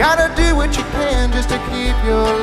gotta do what you can just to keep your